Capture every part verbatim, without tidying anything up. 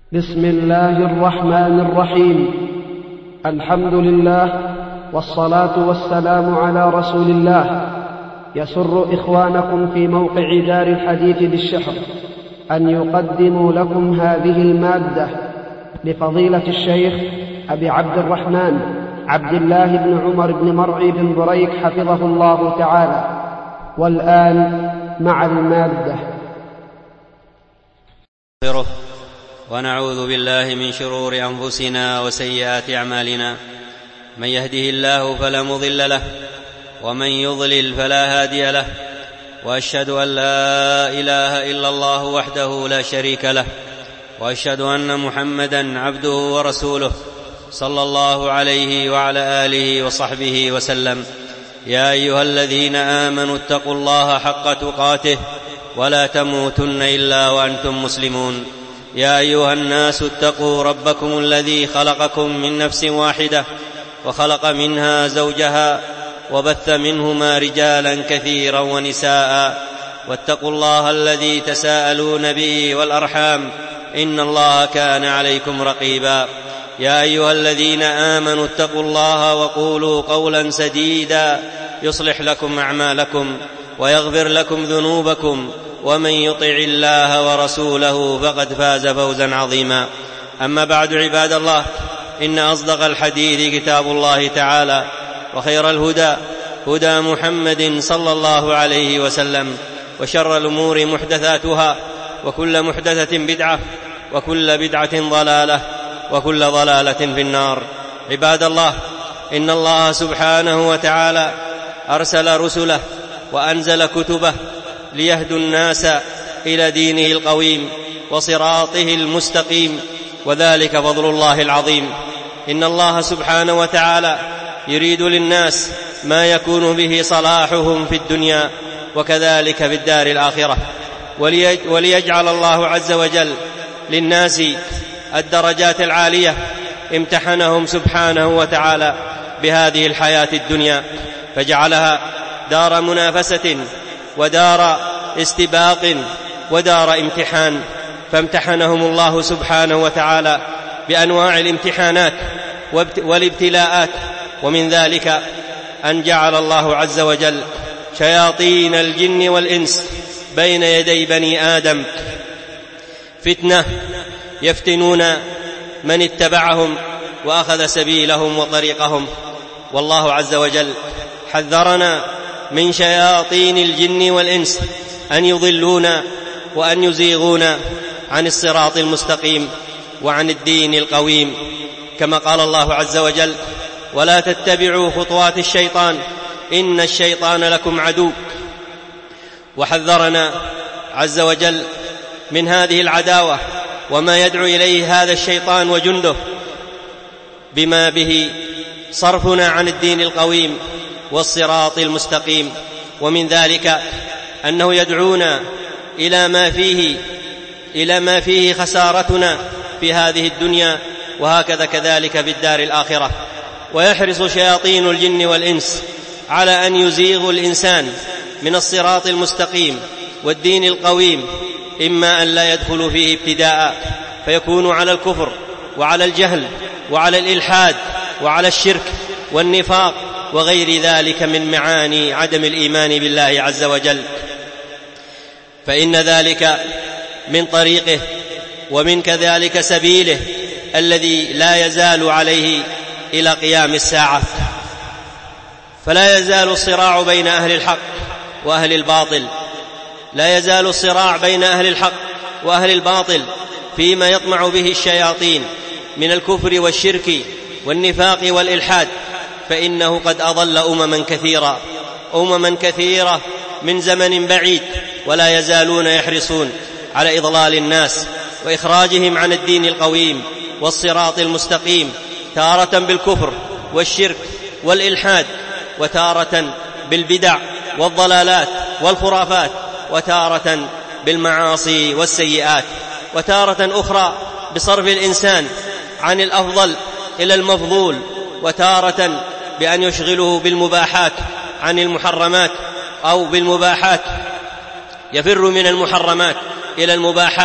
بسم الله الرحمن الرحيم. الحمد لله والصلاة والسلام على رسول الله. يسر إخوانكم في موقع دار الحديث بالشحر أن يقدموا لكم هذه المادة لفضيلة الشيخ أبي عبد الرحمن عبد الله بن عمر بن مرعي بن بريك حفظه الله تعالى. والآن مع المادة. ونعوذ بالله من شرور أنفسنا وسيئات أعمالنا، من يهده الله فلا مضل له ومن يضلل فلا هادي له، وأشهد أن لا إله إلا الله وحده لا شريك له، وأشهد أن محمدا عبده ورسوله صلى الله عليه وعلى آله وصحبه وسلم. يا أيها الذين آمنوا اتقوا الله حق تقاته ولا تموتن إلا وأنتم مسلمون. يا أيها الناس اتقوا ربكم الذي خلقكم من نفس واحدة وخلق منها زوجها وبث منهما رجالا كثيرا ونساء، واتقوا الله الذي تساءلون به والأرحام إن الله كان عليكم رقيبا. يا أيها الذين آمنوا اتقوا الله وقولوا قولا سديدا يصلح لكم أعمالكم ويغفر لكم ذنوبكم، ومن يطع الله ورسوله فقد فاز فوزا عظيما. أما بعد، عباد الله، إن أصدق الحديث كتاب الله تعالى، وخير الهدى هدى محمد صلى الله عليه وسلم، وشر الأمور محدثاتها، وكل محدثة بدعة، وكل بدعة ضلالة، وكل ضلالة في النار. عباد الله، إن الله سبحانه وتعالى أرسل رسله وأنزل كتبه ليهدوا الناس إلى دينه القويم وصراطه المستقيم، وذلك فضل الله العظيم. إن الله سبحانه وتعالى يريد للناس ما يكون به صلاحهم في الدنيا وكذلك في الدار الآخرة، وليجعل الله عز وجل للناس الدرجات العالية امتحنهم سبحانه وتعالى بهذه الحياة الدنيا، فجعلها دار منافسة ودار استباق ودار امتحان، فامتحنهم الله سبحانه وتعالى بأنواع الامتحانات والابتلاءات. ومن ذلك أن جعل الله عز وجل شياطين الجن والإنس بين يدي بني آدم فتنة يفتنون من اتبعهم وأخذ سبيلهم وطريقهم. والله عز وجل حذرنا من شياطين الجن والإنس أن يضلونا وأن يزيغونا عن الصراط المستقيم وعن الدين القويم، كما قال الله عز وجل: ولا تتبعوا خطوات الشيطان إن الشيطان لكم عدو. وحذرنا عز وجل من هذه العداوة وما يدعو إليه هذا الشيطان وجنده، بما به صرفنا عن الدين القويم والصراط المستقيم. ومن ذلك أنه يدعونا إلى ما فيه إلى ما فيه خسارتنا في هذه الدنيا، وهكذا كذلك في الدار الآخرة. ويحرص شياطين الجن والإنس على أن يزيغوا الإنسان من الصراط المستقيم والدين القويم، إما أن لا يدخلوا فيه ابتداء فيكونوا على الكفر وعلى الجهل وعلى الإلحاد وعلى الشرك والنفاق وغير ذلك من معاني عدم الإيمان بالله عز وجل، فإن ذلك من طريقه ومن كذلك سبيله الذي لا يزال عليه إلى قيام الساعة. فلا يزال الصراع بين أهل الحق وأهل الباطل، لا يزال الصراع بين أهل الحق وأهل الباطل فيما يطمع به الشياطين من الكفر والشرك والنفاق والإلحاد، فإنه قد أضل أمما كثيرة أمما كثيرة من زمن بعيد، ولا يزالون يحرصون على إضلال الناس وإخراجهم عن الدين القويم والصراط المستقيم، تارة بالكفر والشرك والإلحاد، وتارة بالبدع والضلالات والخرافات، وتارة بالمعاصي والسيئات، وتارة أخرى بصرف الإنسان عن الأفضل إلى المفضول، وتارة بأن يشغله بالمباحات عن المحرمات، أو بالمباحات يفر من المحرمات إلى المباحات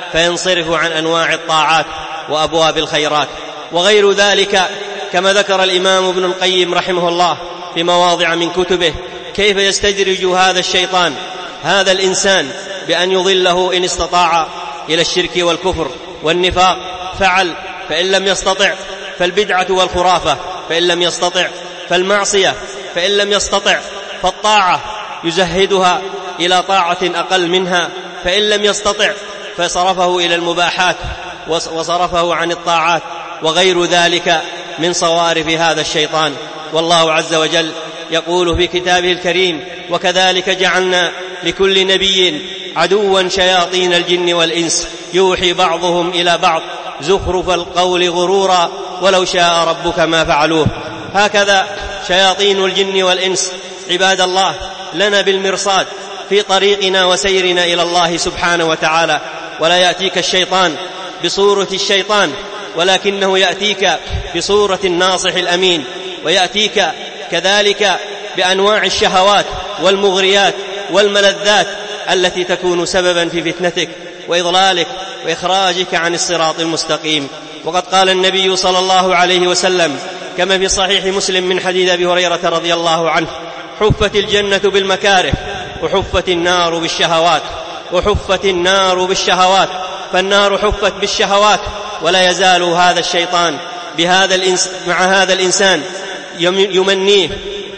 فينصرف عن أنواع الطاعات وأبواب الخيرات وغير ذلك، كما ذكر الإمام ابن القيم رحمه الله في مواضع من كتبه كيف يستدرج هذا الشيطان هذا الإنسان بأن يضله إن استطاع إلى الشرك والكفر والنفاق فعل، فإن لم يستطع فالبدعة والخرافة، فإن لم يستطع فالمعصية، فإن لم يستطع فالطاعة يزهدها إلى طاعة أقل منها، فإن لم يستطع فصرفه إلى المباحات وصرفه عن الطاعات وغير ذلك من صوارف هذا الشيطان. والله عز وجل يقول في كتابه الكريم: وكذلك جعلنا لكل نبي عدوا شياطين الجن والإنس يوحي بعضهم إلى بعض زخرف القول غرورا ولو شاء ربك ما فعلوه. هكذا شياطين الجن والإنس عباد الله لنا بالمرصاد في طريقنا وسيرنا إلى الله سبحانه وتعالى، ولا يأتيك الشيطان بصورة الشيطان، ولكنه يأتيك بصورة الناصح الأمين، ويأتيك كذلك بأنواع الشهوات والمغريات والملذات التي تكون سببا في فتنتك وإضلالك وإخراجك عن الصراط المستقيم. وقد قال النبي صلى الله عليه وسلم كما في صحيح مسلم من حديث أبي هريرة رضي الله عنه: حفت الجنة بالمكاره وحفت النار بالشهوات وحفت النار بالشهوات فالنار حفت بالشهوات، ولا يزال هذا الشيطان بهذا الإنس مع هذا الإنسان يمنيه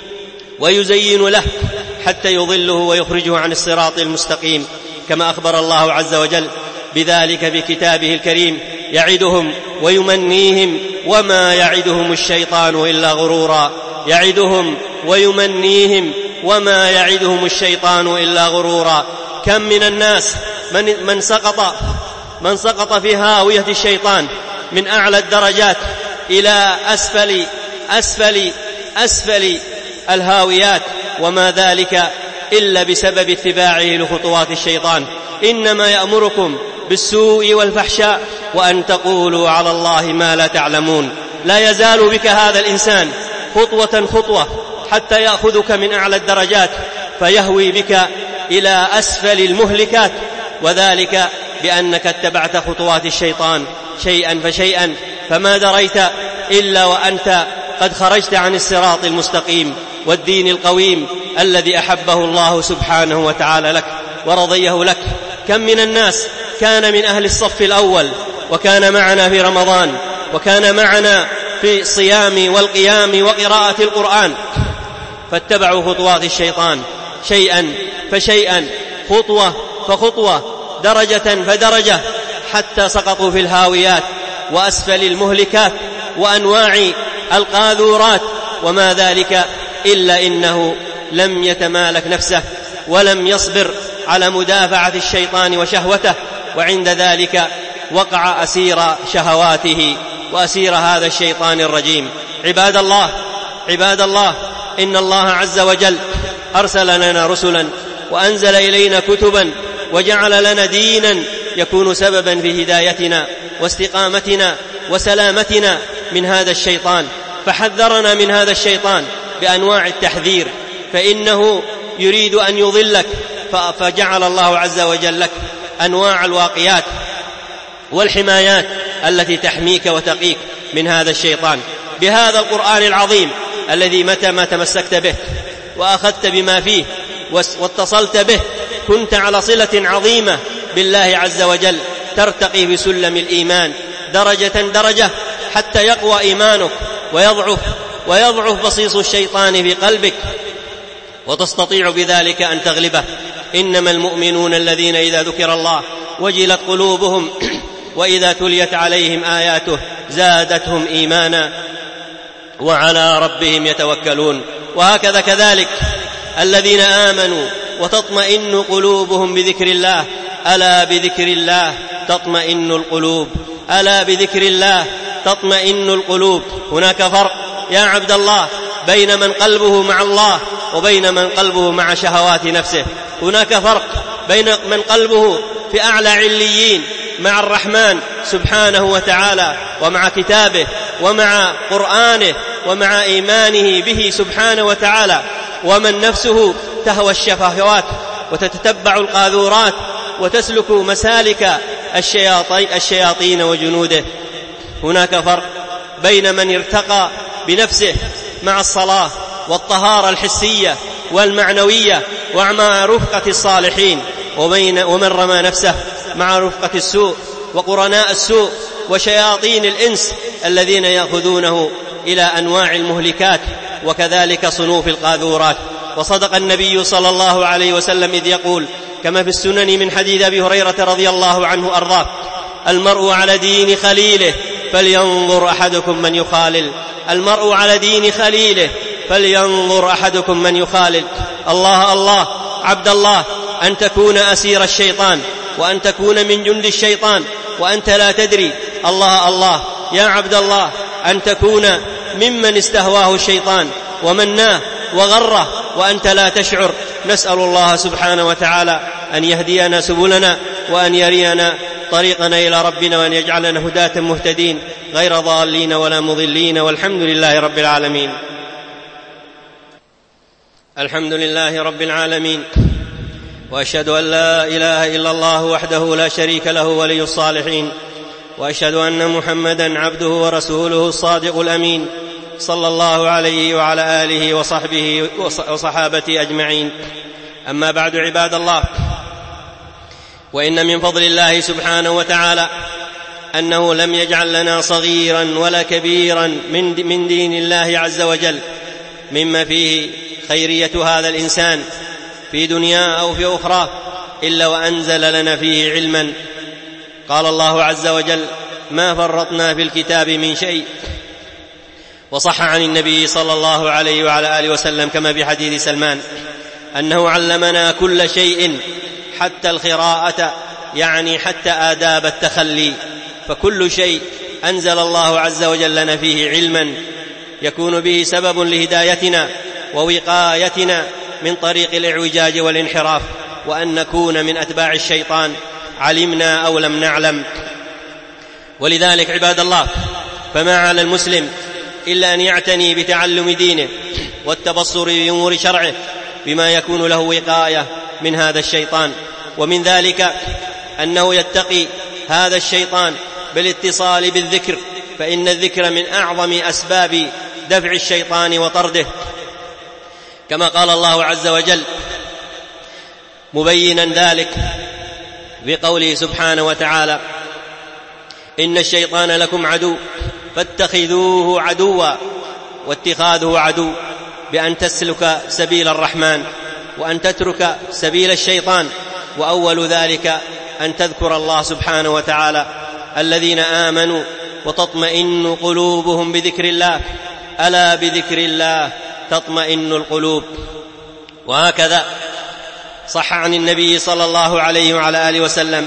ويزين له حتى يضله ويخرجه عن الصراط المستقيم، كما أخبر الله عز وجل بذلك في كتابه الكريم: يعدهم ويمنيهم وما يعدهم الشيطان إلا غرورا. يعدهم ويمنيهم وما يعدهم الشيطان إلا غرورا. كم من الناس من, من سقط من سقط في هاوية الشيطان من أعلى الدرجات إلى أسفل أسفل أسفل الهاويات، وما ذلك إلا بسبب اتباعه لخطوات الشيطان. إنما يأمركم بالسوء والفحشاء وأن تقولوا على الله ما لا تعلمون. لا يزال بك هذا الإنسان خطوة خطوة حتى يأخذك من أعلى الدرجات فيهوي بك إلى أسفل المهلكات، وذلك بأنك اتبعت خطوات الشيطان شيئا فشيئا، فما دريت إلا وأنت قد خرجت عن الصراط المستقيم والدين القويم الذي أحبه الله سبحانه وتعالى لك ورضيه لك. كم من الناس كان من أهل الصف الأول وكان معنا في رمضان وكان معنا في الصيام والقيام وقراءة القرآن، فاتبعوا خطوات الشيطان شيئا فشيئا، خطوة فخطوة، درجة فدرجة، حتى سقطوا في الهاويات وأسفل المهلكات وأنواع القاذورات، وما ذلك إلا إنه لم يتمالك نفسه ولم يصبر على مدافعة الشيطان وشهوته، وعند ذلك وقع أسير شهواته وأسير هذا الشيطان الرجيم. عباد الله عباد الله إن الله عز وجل أرسل لنا رسلا وأنزل إلينا كتبا وجعل لنا دينا يكون سببا في هدايتنا واستقامتنا وسلامتنا من هذا الشيطان، فحذرنا من هذا الشيطان بأنواع التحذير، فإنه يريد أن يضلك، فجعل الله عز وجل لك أنواع الواقيات والحمايات التي تحميك وتقيك من هذا الشيطان بهذا القرآن العظيم الذي متى ما تمسكت به وأخذت بما فيه واتصلت به كنت على صلة عظيمة بالله عز وجل، ترتقي بسلم الإيمان درجة درجة حتى يقوى إيمانك ويضعف ويضعف بصيص الشيطان في قلبك، وتستطيع بذلك أن تغلبه. إنما المؤمنون الذين إذا ذكر الله وجلت قلوبهم وإذا تليت عليهم آياته زادتهم إيمانا وعلى ربهم يتوكلون. وهكذا كذلك الذين آمنوا وتطمئن قلوبهم بذكر الله، ألا بذكر الله تطمئن القلوب، ألا بذكر الله تطمئن القلوب. هناك فرق يا عبد الله بين من قلبه مع الله وبين من قلبه مع شهوات نفسه. هناك فرق بين من قلبه في أعلى عليين مع الرحمن سبحانه وتعالى ومع كتابه ومع قرآنه ومع إيمانه به سبحانه وتعالى، ومن نفسه تهوى الشهوات وتتتبع القاذورات وتسلك مسالك الشياطين وجنوده. هناك فرق بين من ارتقى بنفسه مع الصلاة والطهارة الحسية والمعنوية ومع رفقة الصالحين، ومن رمى نفسه مع رفقة السوء وقرناء السوء وشياطين الإنس الذين يأخذونه إلى أنواع المهلكات وكذلك صنوف القاذورات. وصدق النبي صلى الله عليه وسلم إذ يقول كما في السنن من حديث أبي هريرة رضي الله عنه أرضاه: المرء على دين خليله فلينظر أحدكم من يخالل. المرء على دين خليله فلينظر أحدكم من يخالل. الله الله عبد الله، أن تكون أسير الشيطان وأن تكون من جند الشيطان وأنت لا تدري. الله الله يا عبد الله، أن تكون ممن استهواه الشيطان ومناه وغره وأنت لا تشعر. نسأل الله سبحانه وتعالى أن يهدينا سبلنا وأن يرينا طريقنا إلى ربنا وأن يجعلنا هداة مهتدين غير ضالين ولا مضلين، والحمد لله رب العالمين. الحمد لله رب العالمين، وأشهد أن لا إله إلا الله وحده لا شريك له ولي الصالحين، وأشهد أن محمدا عبده ورسوله الصادق الأمين، صلى الله عليه وعلى آله وصحبه وصحابته أجمعين. أما بعد، عباد الله، وإن من فضل الله سبحانه وتعالى أنه لم يجعل لنا صغيرا ولا كبيرا من دين الله عز وجل، مما فيه خيرية هذا الإنسان في دنيا أو في أخرى، إلا وأنزل لنا فيه علما. قال الله عز وجل: ما فرطنا في الكتاب من شيء. وصح عن النبي صلى الله عليه وعلى آله وسلم كما في حديث سلمان أنه علمنا كل شيء حتى القراءة، يعني حتى آداب التخلي. فكل شيء أنزل الله عز وجل لنا فيه علما يكون به سبب لهدايتنا ووقايتنا من طريق الإعوجاج والانحراف، وأن نكون من أتباع الشيطان علمنا أو لم نعلم. ولذلك عباد الله، فما على المسلم إلا أن يعتني بتعلم دينه والتبصر بأمور شرعه بما يكون له وقاية من هذا الشيطان. ومن ذلك أنه يتقي هذا الشيطان بالاتصال بالذكر، فإن الذكر من أعظم أسباب دفع الشيطان وطرده، كما قال الله عز وجل مبينا ذلك بقوله سبحانه وتعالى: إن الشيطان لكم عدو فاتخذوه عدوا. واتخاذه عدو بأن تسلك سبيل الرحمن وأن تترك سبيل الشيطان، وأول ذلك أن تذكر الله سبحانه وتعالى: الذين آمنوا وتطمئن قلوبهم بذكر الله، ألا بذكر الله تطمئن القلوب. وهكذا صح عن النبي صلى الله عليه وعلى آله وسلم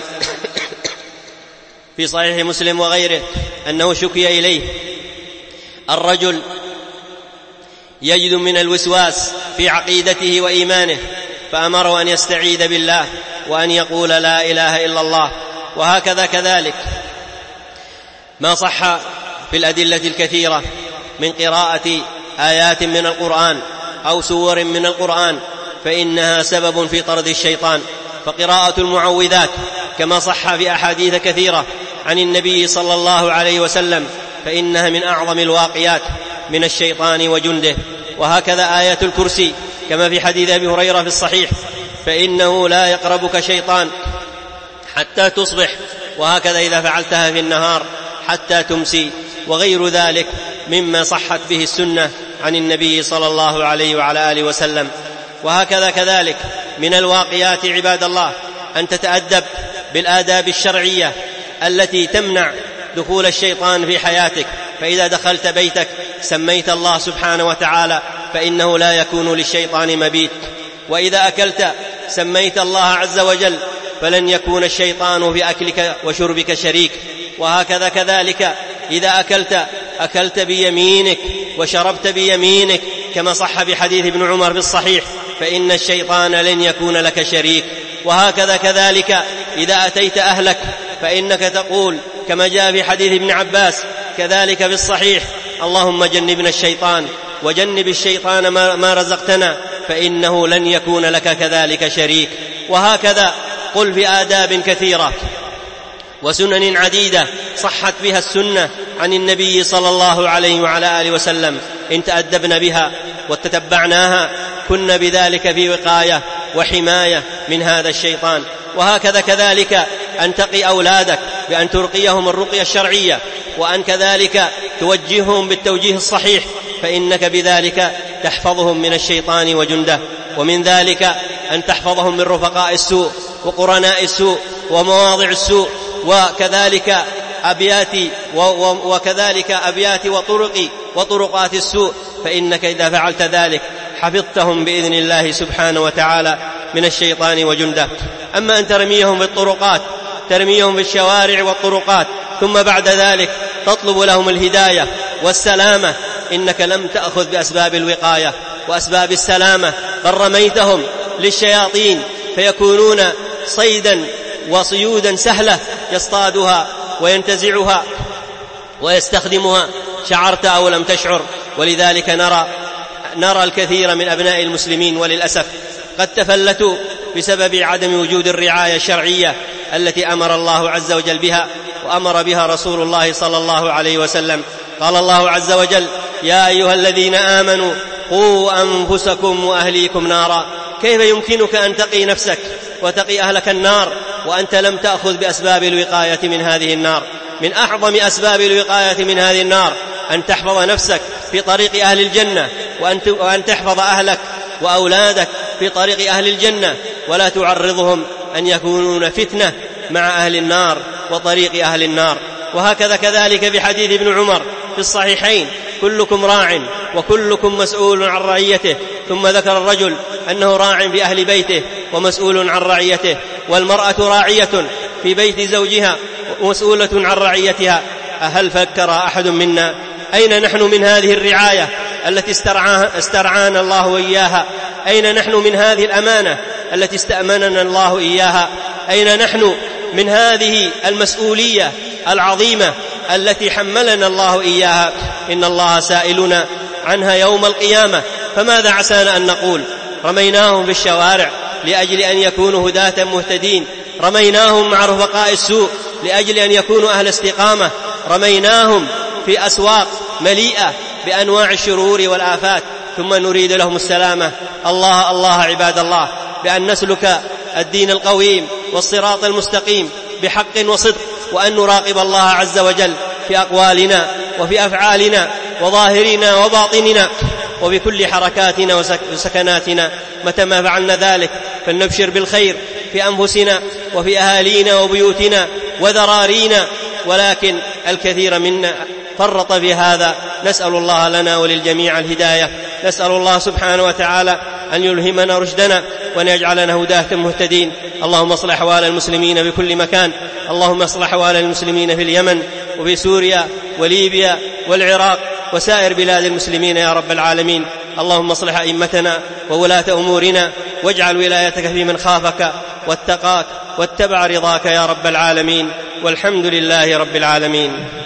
في صحيح مسلم وغيره أنه شكي إليه الرجل يجد من الوسواس في عقيدته وإيمانه، فأمره أن يستعيذ بالله وأن يقول لا إله إلا الله. وهكذا كذلك ما صح في الأدلة الكثيرة من قراءة آيات من القرآن أو سور من القرآن، فإنها سبب في طرد الشيطان. فقراءة المعوذات كما صح في أحاديث كثيرة عن النبي صلى الله عليه وسلم، فإنها من أعظم الواقيات من الشيطان وجنده. وهكذا آية الكرسي كما في حديث أبي هريرة في الصحيح: فإنه لا يقربك شيطان حتى تصبح، وهكذا إذا فعلتها في النهار حتى تمسي. وغير ذلك مما صحت به السنة عن النبي صلى الله عليه وعلى آله وسلم. وهكذا كذلك من الواقيات عباد الله أن تتأدب بالآداب الشرعية التي تمنع دخول الشيطان في حياتك. فإذا دخلت بيتك سميت الله سبحانه وتعالى، فإنه لا يكون للشيطان مبيت. وإذا أكلت سميت الله عز وجل، فلن يكون الشيطان في أكلك وشربك شريك. وهكذا كذلك إذا أكلت أكلت بيمينك وشربت بيمينك، كما صح بحديث ابن عمر في الصحيح: فإن الشيطان لن يكون لك شريك. وهكذا كذلك إذا أتيت أهلك فإنك تقول كما جاء في حديث ابن عباس كذلك في الصحيح: اللهم جنبنا الشيطان وجنب الشيطان ما رزقتنا، فإنه لن يكون لك كذلك شريك. وهكذا قل في آداب كثيرة وسنن عديدة صحت بها السنة عن النبي صلى الله عليه وعلى آله وسلم، إن تأدبن بها وتتبعناها كن بذلك في وقاية وحماية من هذا الشيطان. وهكذا كذلك أن تقي أولادك بأن ترقيهم الرقية الشرعية، وأن كذلك توجههم بالتوجيه الصحيح، فإنك بذلك تحفظهم من الشيطان وجنده. ومن ذلك أن تحفظهم من رفقاء السوء وقرناء السوء ومواضع السوء، وكذلك أبيات وكذلك أبيات وطرق وطرقات السوء، فإنك إذا فعلت ذلك حفظتهم بإذن الله سبحانه وتعالى من الشيطان وجنده. أما أن ترميهم في الطرقات، ترميهم في الشوارع والطرقات، ثم بعد ذلك تطلب لهم الهداية والسلامة، إنك لم تأخذ بأسباب الوقاية وأسباب السلامة، بل رميتهم للشياطين فيكونون صيدا وصيودا سهلة يصطادها وينتزعها ويستخدمها، شعرت أو لم تشعر. ولذلك نرى نرى الكثير من أبناء المسلمين وللأسف قد تفلتوا بسبب عدم وجود الرعاية الشرعية التي أمر الله عز وجل بها وأمر بها رسول الله صلى الله عليه وسلم. قال الله عز وجل: يا أيها الذين آمنوا قوا أنفسكم وأهليكم نارا. كيف يمكنك أن تقي نفسك وتقي أهلك النار وأنت لم تأخذ بأسباب الوقاية من هذه النار؟ من أعظم أسباب الوقاية من هذه النار أن تحفظ نفسك في طريق أهل الجنة، وأن تحفظ أهلك وأولادك في طريق أهل الجنة، ولا تعرضهم أن يكونون فتنة مع أهل النار وطريق أهل النار. وهكذا كذلك في حديث ابن عمر في الصحيحين: كلكم راع وكلكم مسؤول عن رعيته. ثم ذكر الرجل أنه راع في أهل بيته ومسؤول عن رعيته، والمرأة راعية في بيت زوجها ومسؤولة عن رعيتها. هل فكر أحد منا أين نحن من هذه الرعاية التي استرعانا الله إياها؟ أين نحن من هذه الأمانة التي استأمننا الله إياها؟ أين نحن من هذه المسؤولية العظيمة التي حملنا الله إياها؟ إن الله سائلنا عنها يوم القيامة. فماذا عسانا أن نقول؟ رميناهم في الشوارع لأجل أن يكونوا هداة مهتدين، رميناهم مع رفقاء السوء لأجل أن يكونوا أهل استقامة، رميناهم في أسواق مليئة بأنواع الشرور والآفات، ثم نريد لهم السلامة. الله الله عباد الله، بأن نسلك الدين القويم والصراط المستقيم بحق وصدق، وأن نراقب الله عز وجل في أقوالنا وفي أفعالنا وظاهرنا وباطننا وبكل حركاتنا وسكناتنا. متى ما فعلنا ذلك فلنبشر بالخير في أنفسنا وفي أهالينا وبيوتنا وذرارينا، ولكن الكثير منا فرط في هذا. نسأل الله لنا وللجميع الهداية، نسأل الله سبحانه وتعالى أن يلهمنا رشدنا وأن يجعلنا هداة مهتدين. اللهم اصلح أحوال المسلمين بكل مكان، اللهم اصلح أحوال المسلمين في اليمن وفي سوريا وليبيا والعراق وسائر بلاد المسلمين يا رب العالمين. اللهم اصلح أئمتنا وولاة أمورنا، واجعل ولايتك في من خافك واتقاك واتبع رضاك يا رب العالمين، والحمد لله رب العالمين.